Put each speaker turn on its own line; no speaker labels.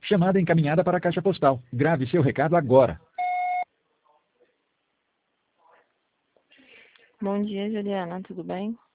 Chamada encaminhada para a caixa postal. Grave seu recado agora.
Bom dia, Juliana, tudo bem?